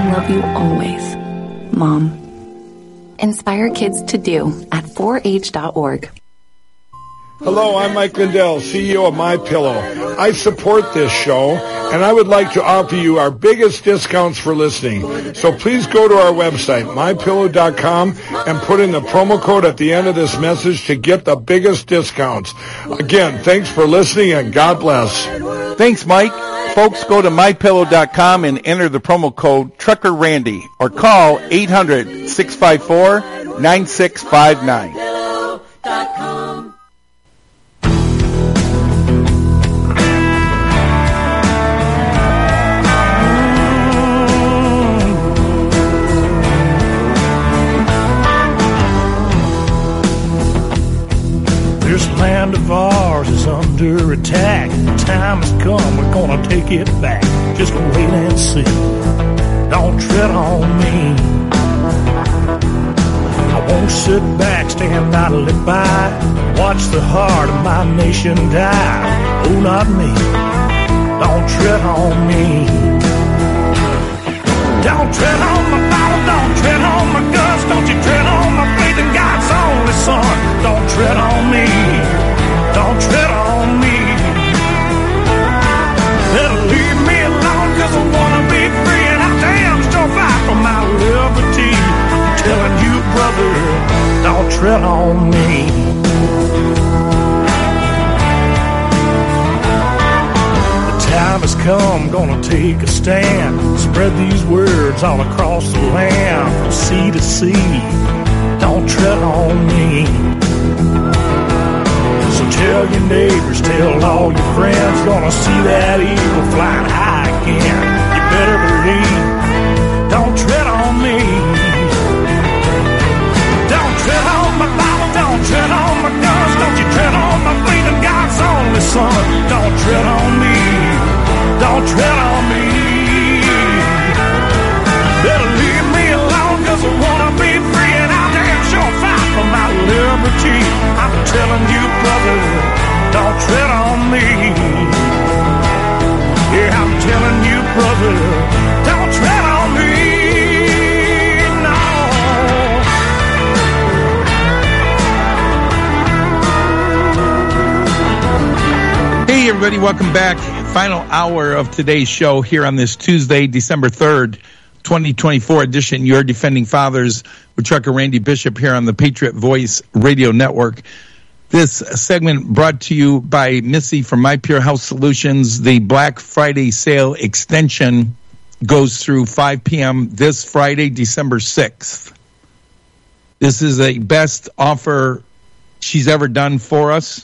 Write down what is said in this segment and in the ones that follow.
love you always. Mom. Inspire kids to do at 4H.org. Hello, I'm Mike Lindell, CEO of MyPillow. I support this show, and I would like to offer you our biggest discounts for listening. So please go to our website, MyPillow.com, and put in the promo code at the end of this message to get the biggest discounts. Again, thanks for listening, and God bless. Thanks, Mike. Folks, go to MyPillow.com and enter the promo code Trucker Randy, or call 800-654-9659. This land of ours is under attack. The time has come, we're gonna take it back. Just wait and see. Don't tread on me. I won't sit back, stand idly by. Watch the heart of my nation die. Oh, not me. Don't tread on me. Don't tread on my Bible, don't tread on my guns. Don't you tread on my faith in God's only Son. Don't tread on me. Don't tread on me. Better leave me alone, cause I wanna be free, and I damn sure fight for my liberty. I'm telling you, brother, don't tread on me. The time has come, gonna take a stand. Spread these words all across the land, from sea to sea. Don't tread on me. So tell your neighbors, tell all your friends, gonna see that eagle flying high again. You better believe, don't tread on me. Don't tread on my Bible, don't tread on my guns. Don't you tread on my faith in God's only Son. Don't tread on me. Don't tread on me. Better leave me alone, cause I wanna be free, and I'll damn sure fight for my liberty. I'm telling you, brother, don't tread on me. Yeah, I'm telling you, brother, don't tread on me. No. Hey, everybody, welcome back. Final hour of today's show here on this Tuesday, December 3rd, 2024 edition. Your Defending Fathers with Trucker Randy Bishop here on the Patriot Voice Radio Network. This segment brought to you by Missy from My Pure Health Solutions. The Black Friday sale extension goes through 5 p.m. this Friday, December 6th. This is the best offer she's ever done for us.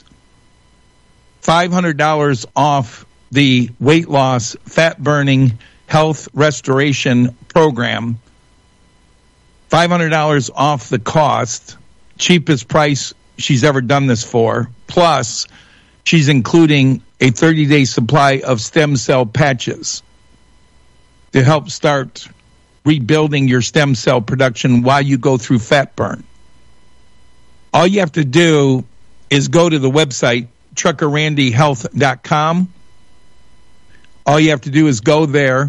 $500 off the weight loss, fat burning, health restoration program. $500 off the cost. Cheapest price she's ever done this for. Plus, she's including a 30-day supply of stem cell patches to help start rebuilding your stem cell production while you go through fat burn. All you have to do is go to the website, truckerrandyhealth.com. All you have to do is go there,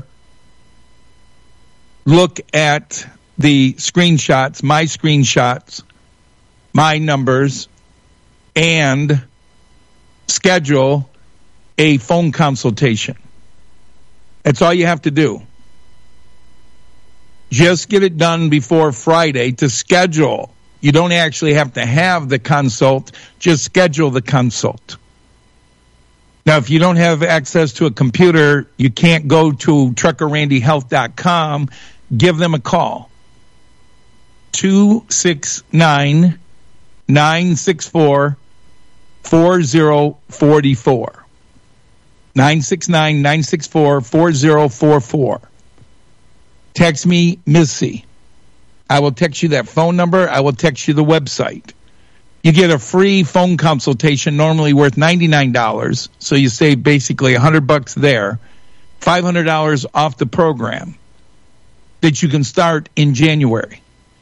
look at the screenshots, my numbers, and schedule a phone consultation. That's all you have to do. Just get it done before Friday to schedule. You don't actually have to have the consult, just schedule the consult. Now, if you don't have access to a computer, you can't go to truckerrandyhealth.com. Give them a call. 269-964-4044. 969-964-4044. Text me, Missy. I will text you that phone number. I will text you the website. You get a free phone consultation, normally worth $99. So you save basically $100 there. $500 off the program that you can start in January.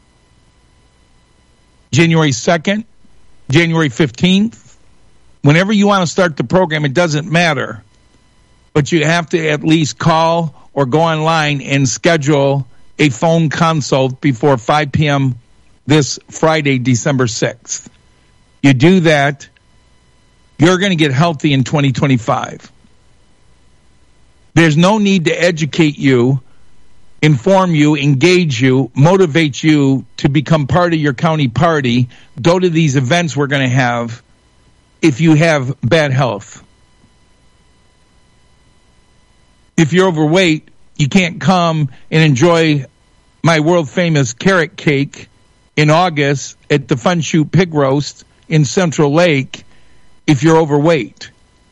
January 2nd, January 15th. Whenever you want to start the program, it doesn't matter. But you have to at least call or go online and schedule a phone consult before 5 p.m. this Friday, December 6th. You do that, you're going to get healthy in 2025. There's no need to educate you, inform you, engage you, motivate you to become part of your county party, go to these events we're going to have if you have bad health. If you're overweight, you can't come and enjoy my world-famous carrot cake in August at the Fun Shoot Pig Roast in Central Lake if you're overweight.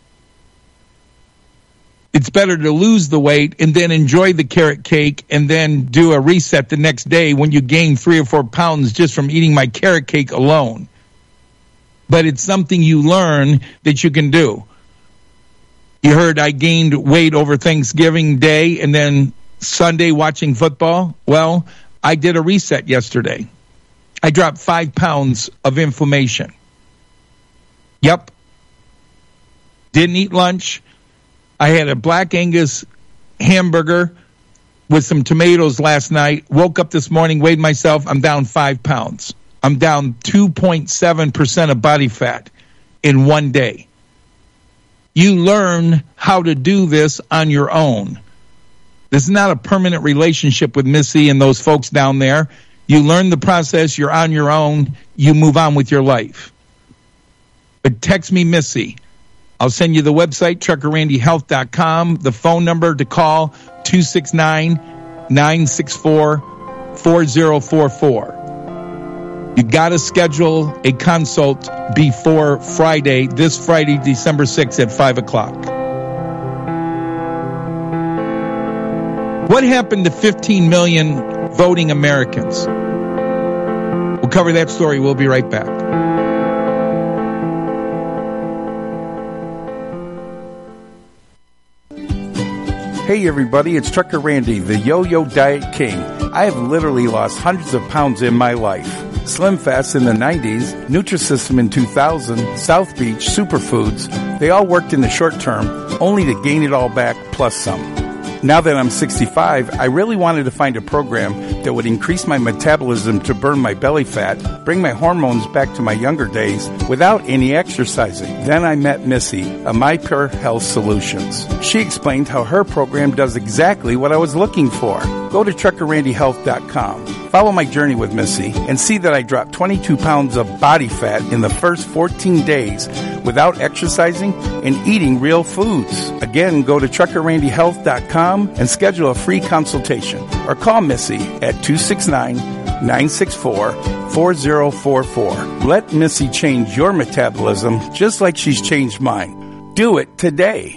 It's better to lose the weight and then enjoy the carrot cake and then do a reset the next day when you gain 3 or 4 pounds just from eating my carrot cake alone. But it's something you learn that you can do. You heard I gained weight over Thanksgiving Day and then Sunday watching football. Well, I did a reset yesterday. I dropped 5 pounds of inflammation. Yep. Didn't eat lunch. I had a Black Angus hamburger with some tomatoes last night. Woke up this morning, weighed myself. I'm down 5 pounds. I'm down 2.7% of body fat in one day. You learn how to do this on your own. This is not a permanent relationship with Missy and those folks down there. You learn the process. You're on your own. You move on with your life. But text me, Missy. I'll send you the website, TruckerRandyHealth.com. The phone number to call, 269-964-4044. You got to schedule a consult before Friday, this Friday, December 6th at 5 o'clock. What happened to 15 million voting Americans? We'll cover that story. We'll be right back. Hey everybody, it's Trucker Randy, the Yo-Yo Diet King. I have literally lost hundreds of pounds in my life. Slim Fast in the 90s, Nutrisystem in 2000, South Beach, Superfoods, they all worked in the short term, only to gain it all back plus some. Now that I'm 65, I really wanted to find a program that would increase my metabolism to burn my belly fat, bring my hormones back to my younger days without any exercising. Then I met Missy of My Pure Health Solutions. She explained how her program does exactly what I was looking for. Go to TruckerRandyHealth.com. Follow my journey with Missy and see that I dropped 22 pounds of body fat in the first 14 days without exercising and eating real foods. Again, go to TruckerRandyHealth.com and schedule a free consultation or call Missy at 269-964-4044. Let Missy change your metabolism just like she's changed mine. Do it today.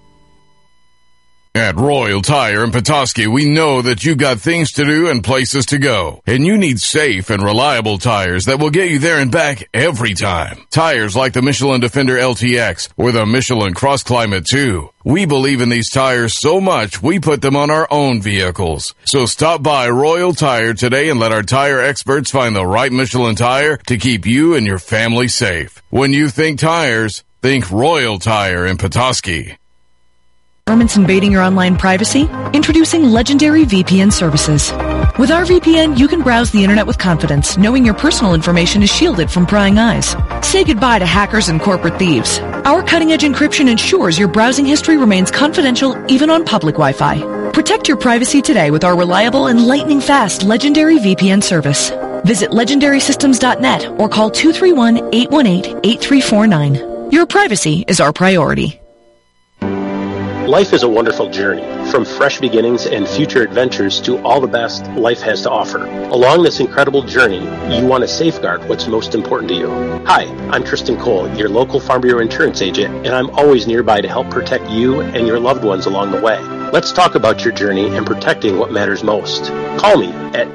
At Royal Tire in Petoskey, we know that you've got things to do and places to go, and you need safe and reliable tires that will get you there and back every time. Tires like the Michelin Defender LTX or the Michelin Cross Climate 2. We believe in these tires so much, we put them on our own vehicles. So stop by Royal Tire today and let our tire experts find the right Michelin tire to keep you and your family safe. When you think tires, think Royal Tire in Petoskey. Governments invading your online privacy? Introducing Legendary VPN services. With our VPN, you can browse the internet with confidence, knowing your personal information is shielded from prying eyes. Say goodbye to hackers and corporate thieves. Our cutting-edge encryption ensures your browsing history remains confidential even on public Wi-Fi. Protect your privacy today with our reliable and lightning-fast Legendary VPN service. Visit legendarysystems.net or call 231-818-8349. Your privacy is our priority. Life is a wonderful journey, from fresh beginnings and future adventures to all the best life has to offer. Along this incredible journey, you want to safeguard what's most important to you. Hi, I'm Tristan Cole, your local Farm Bureau insurance agent, and I'm always nearby to help protect you and your loved ones along the way. Let's talk about your journey and protecting what matters most. Call me at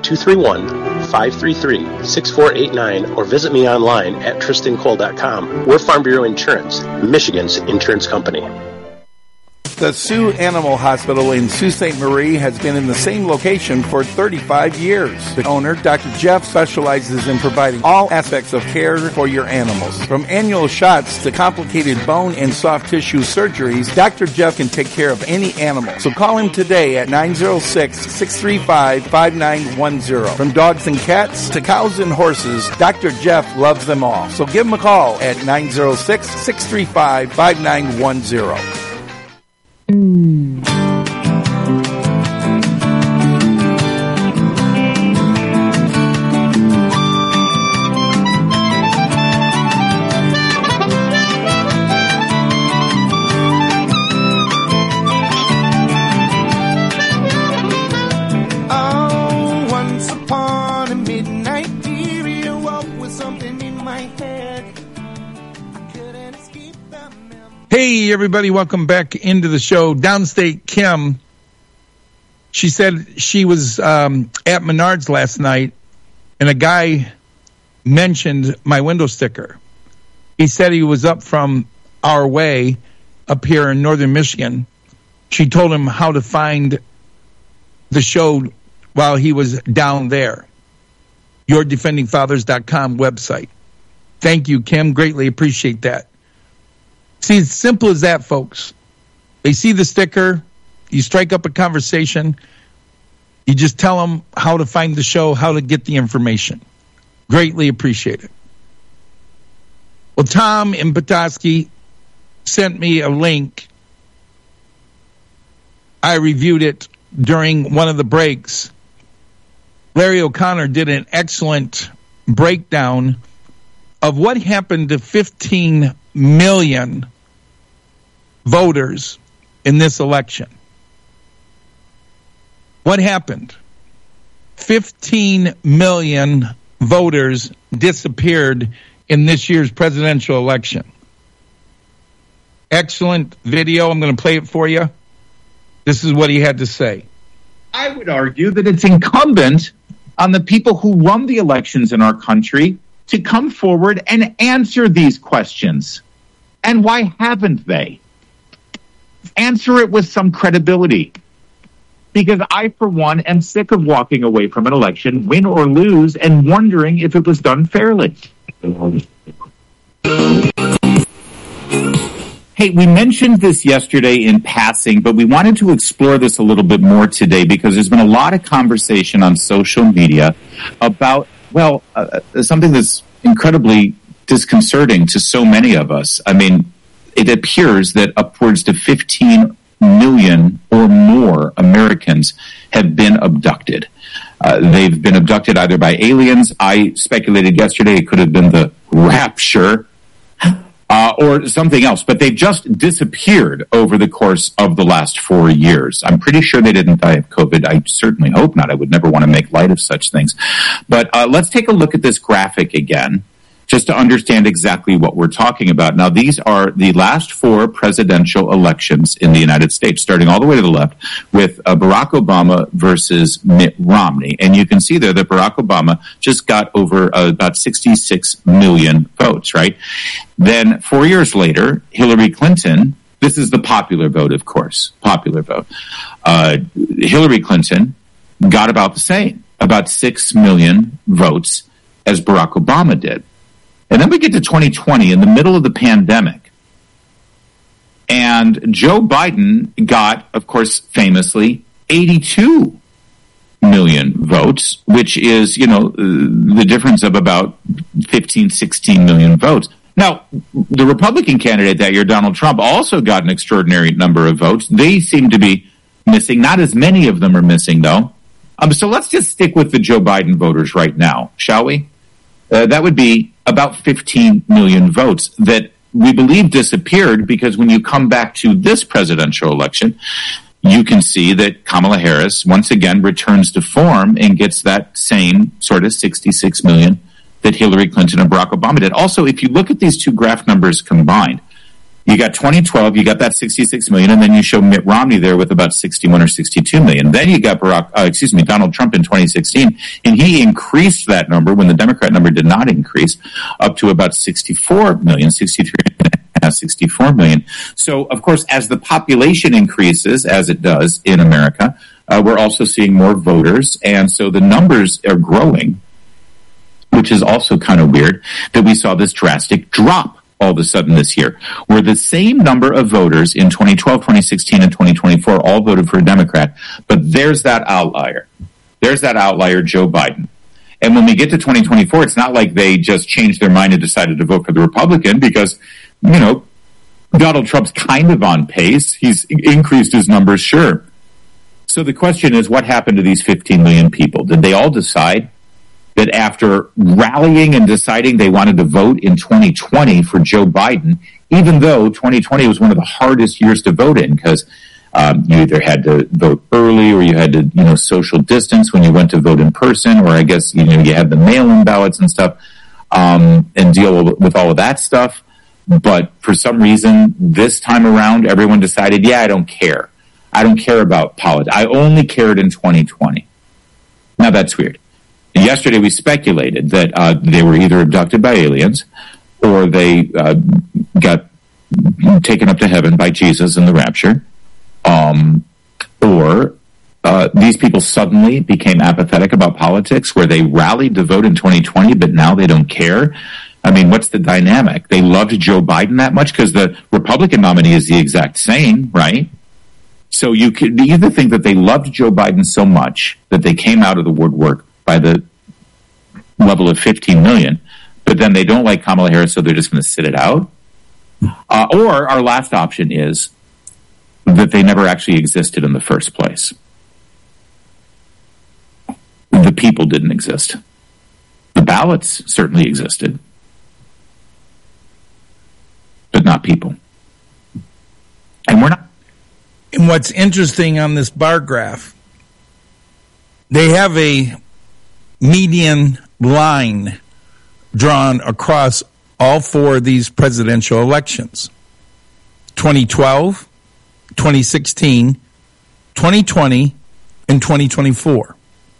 231-533-6489 or visit me online at tristancole.com. We're Farm Bureau Insurance, Michigan's insurance company. The Sioux Animal Hospital in Sault Ste. Marie has been in the same location for 35 years. The owner, Dr. Jeff, specializes in providing all aspects of care for your animals. From annual shots to complicated bone and soft tissue surgeries, Dr. Jeff can take care of any animal. So call him today at 906-635-5910. From dogs and cats to cows and horses, Dr. Jeff loves them all. So give him a call at 906-635-5910. Hey, everybody, welcome back into the show. Downstate Kim, she said she was at Menards last night, and a guy mentioned my window sticker. He said he was up from our way up here in northern Michigan. She told him how to find the show while he was down there. YourDefendingFathers.com website. Thank you, Kim. Greatly appreciate that. See, it's simple as that, folks. They see the sticker, you strike up a conversation, you just tell them how to find the show, how to get the information. Greatly appreciate it. Well, Tom in Petoskey sent me a link. I reviewed it during one of the breaks. Larry O'Connor did an excellent breakdown of what happened to 15 million voters in this election. What happened? 15 million voters disappeared in this year's presidential election. Excellent video. I'm going to play it for you. This is what he had to say. I would argue that it's incumbent on the people who run the elections in our country to come forward and answer these questions. And why haven't they? Answer it with some credibility. Because I, for one, am sick of walking away from an election, win or lose, and wondering if it was done fairly. Hey, we mentioned this yesterday in passing, but we wanted to explore this a little bit more today because there's been a lot of conversation on social media about something that's incredibly disconcerting to so many of us. I mean, it appears that upwards to 15 million or more Americans have been abducted. They've been abducted either by aliens. I speculated yesterday it could have been the rapture or something else, but they've just disappeared over the course of the last 4 years. I'm pretty sure they didn't die of COVID. I certainly hope not. I would never want to make light of such things. But let's take a look at this graphic again, just to understand exactly what we're talking about. Now, these are the last 4 presidential elections in the United States, starting all the way to the left with Barack Obama versus Mitt Romney. And you can see there that Barack Obama just got over about 66 million votes, right? Then 4 years later, Hillary Clinton, this is the popular vote, of course, popular vote. Hillary Clinton got about the same, about 6 million votes as Barack Obama did. And then we get to 2020 in the middle of the pandemic. And Joe Biden got, of course, famously 82 million votes, which is, the difference of about 15, 16 million votes. Now, the Republican candidate that year, Donald Trump, also got an extraordinary number of votes. They seem to be missing. Not as many of them are missing, though. So let's just stick with the Joe Biden voters right now, shall we? That would be about 15 million votes that we believe disappeared because when you come back to this presidential election, you can see that Kamala Harris once again returns to form and gets that same sort of 66 million that Hillary Clinton and Barack Obama did. Also, if you look at these two graph numbers combined, you got 2012, you got that 66 million, and then you show Mitt Romney there with about 61 or 62 million. Then you got Donald Trump in 2016, and he increased that number when the Democrat number did not increase up to about 64 million, 63.5 has 64 million. So, of course, as the population increases, as it does in America, we're also seeing more voters, and so the numbers are growing, which is also kind of weird that we saw this drastic drop all of a sudden this year, where the same number of voters in 2012, 2016, and 2024 all voted for a Democrat, but there's that outlier. There's that outlier, Joe Biden. And when we get to 2024, it's not like they just changed their mind and decided to vote for the Republican because, Donald Trump's kind of on pace. He's increased his numbers, sure. So the question is, what happened to these 15 million people? Did they all decide that after rallying and deciding they wanted to vote in 2020 for Joe Biden, even though 2020 was one of the hardest years to vote in because you either had to vote early or you had to, social distance when you went to vote in person, or I guess, you had the mail-in ballots and stuff, and deal with all of that stuff. But for some reason, this time around, everyone decided, I don't care. I don't care about politics. I only cared in 2020. Now that's weird. And yesterday we speculated that they were either abducted by aliens or they got taken up to heaven by Jesus in the rapture. Or these people suddenly became apathetic about politics where they rallied to vote in 2020, but now they don't care. I mean, what's the dynamic? They loved Joe Biden that much because the Republican nominee is the exact same, right? So you could either think that they loved Joe Biden so much that they came out of the woodwork by the level of 15 million, but then they don't like Kamala Harris, so they're just going to sit it out. Or our last option is that they never actually existed in the first place. The people didn't exist. The ballots certainly existed, but not people. And we're not. And what's interesting on this bar graph, they have a median line drawn across all four of these presidential elections. 2012, 2016, 2020, and 2024.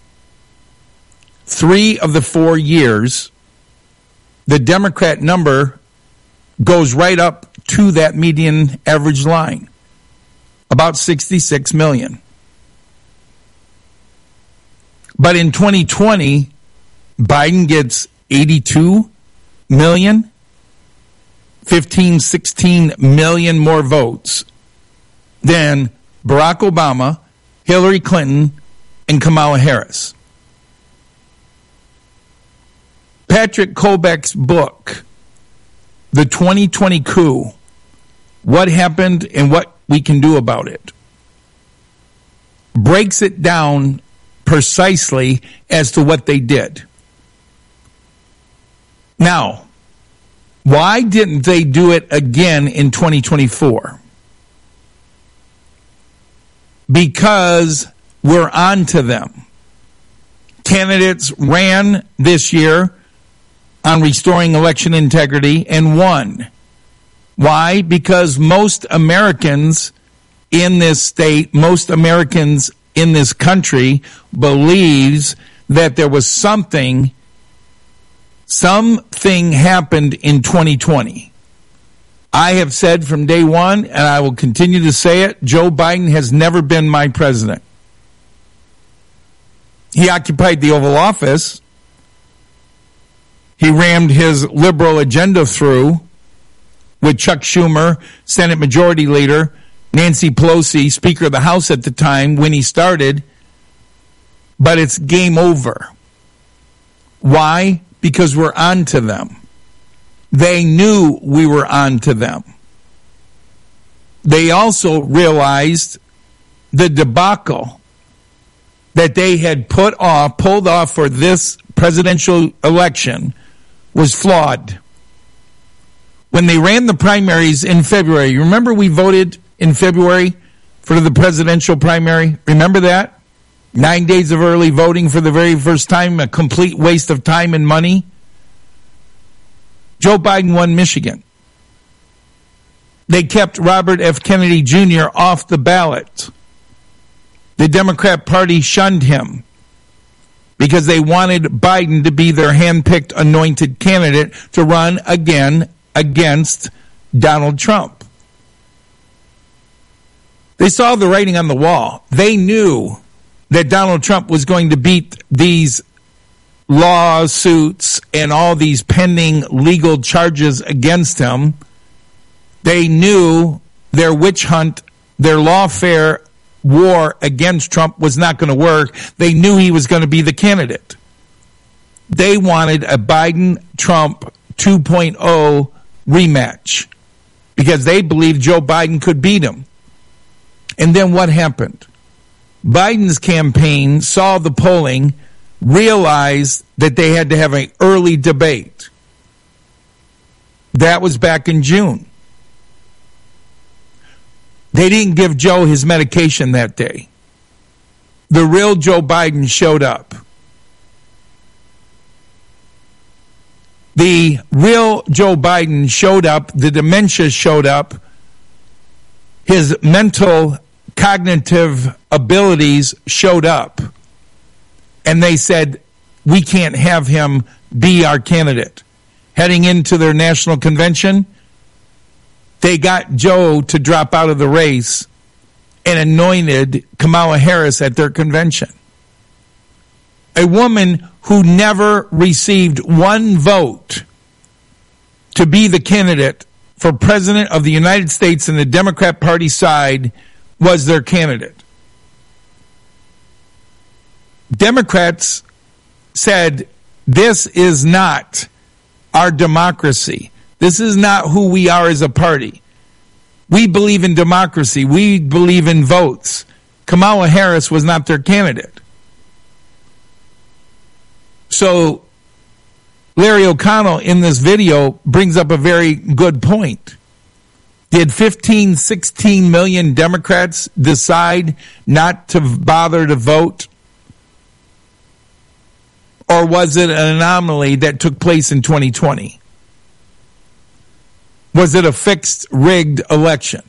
3 of the 4 years, the Democrat number goes right up to that median average line. About 66 million. But in 2020, Biden gets 82 million, 15, 16 million more votes than Barack Obama, Hillary Clinton, and Kamala Harris. Patrick Kobach's book, The 2020 Coup, What Happened and What We Can Do About It, breaks it down precisely as to what they did. Now, why didn't they do it again in 2024? Because we're on to them. Candidates ran this year on restoring election integrity and won. Why? Because most Americans in this state, most Americans in this country believes that there was something happened in 2020. I have said from day one, and I will continue to say it, Joe Biden has never been my president. He occupied the Oval Office. He rammed his liberal agenda through with Chuck Schumer, Senate Majority Leader, Nancy Pelosi, Speaker of the House at the time when he started. But it's game over. Why? Because we're on to them. They knew we were on to them. They also realized the debacle that they had pulled off for this presidential election was flawed. When they ran the primaries in February, you remember we voted in February for the presidential primary? Remember that? 9 days of early voting for the very first time, a complete waste of time and money. Joe Biden won Michigan. They kept Robert F. Kennedy Jr. off the ballot. The Democrat Party shunned him because they wanted Biden to be their hand-picked anointed candidate to run again against Donald Trump. They saw the writing on the wall. They knew that Donald Trump was going to beat these lawsuits and all these pending legal charges against him. They knew their witch hunt, their lawfare war against Trump was not going to work. They knew he was going to be the candidate. They wanted a Biden-Trump 2.0 rematch because they believed Joe Biden could beat him. And then what happened? Biden's campaign saw the polling, realized that they had to have an early debate. That was back in June. They didn't give Joe his medication that day. The real Joe Biden showed up. The real Joe Biden showed up. The dementia showed up. His mental cognitive abilities showed up. And they said, we can't have him be our candidate. Heading into their national convention, they got Joe to drop out of the race and anointed Kamala Harris at their convention. A woman who never received one vote to be the candidate for president of the United States and the Democrat Party side was their candidate. Democrats said, this is not our democracy. This is not who we are as a party. We believe in democracy. We believe in votes. Kamala Harris was not their candidate. So Larry O'Connell in this video brings up a very good point. Did 15, 16 million Democrats decide not to bother to vote? Or was it an anomaly that took place in 2020? Was it a fixed, rigged election?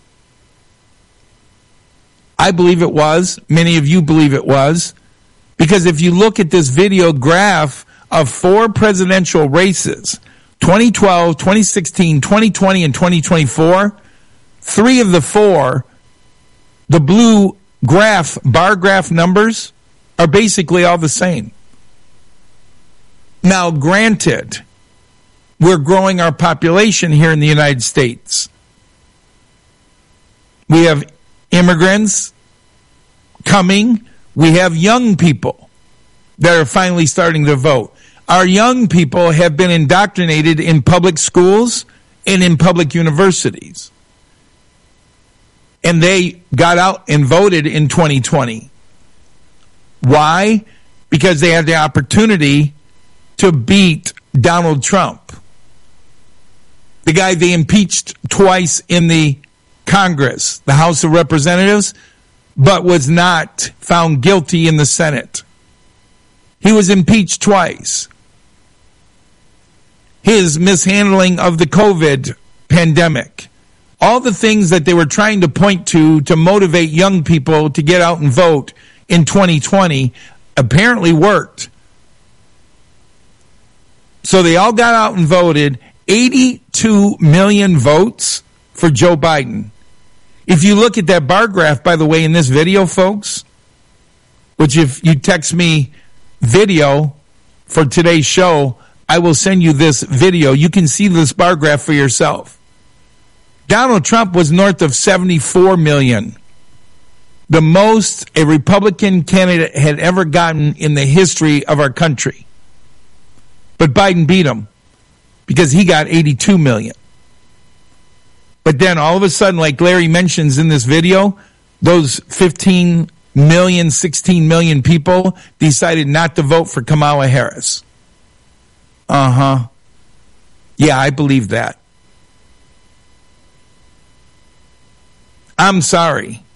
I believe it was. Many of you believe it was. Because if you look at this video graph of 4 presidential races, 2012, 2016, 2020, and 2024, 3 of the 4, the blue graph, bar graph numbers, are basically all the same. Now, granted, we're growing our population here in the United States. We have immigrants coming. We have young people that are finally starting to vote. Our young people have been indoctrinated in public schools and in public universities. And they got out and voted in 2020. Why? Because they had the opportunity to beat Donald Trump, the guy they impeached twice in the Congress, the House of Representatives, but was not found guilty in the Senate. He was impeached twice. His mishandling of the COVID pandemic, all the things that they were trying to point to motivate young people to get out and vote in 2020 apparently worked. So they all got out and voted. 82 million votes for Joe Biden. If you look at that bar graph, by the way, in this video, folks, which if you text me video for today's show, I will send you this video. You can see this bar graph for yourself. Donald Trump was north of 74 million. The most a Republican candidate had ever gotten in the history of our country. But Biden beat him because he got 82 million. But then all of a sudden, like Larry mentions in this video, those 15 million, 16 million people decided not to vote for Kamala Harris. Yeah, I believe that. I'm sorry.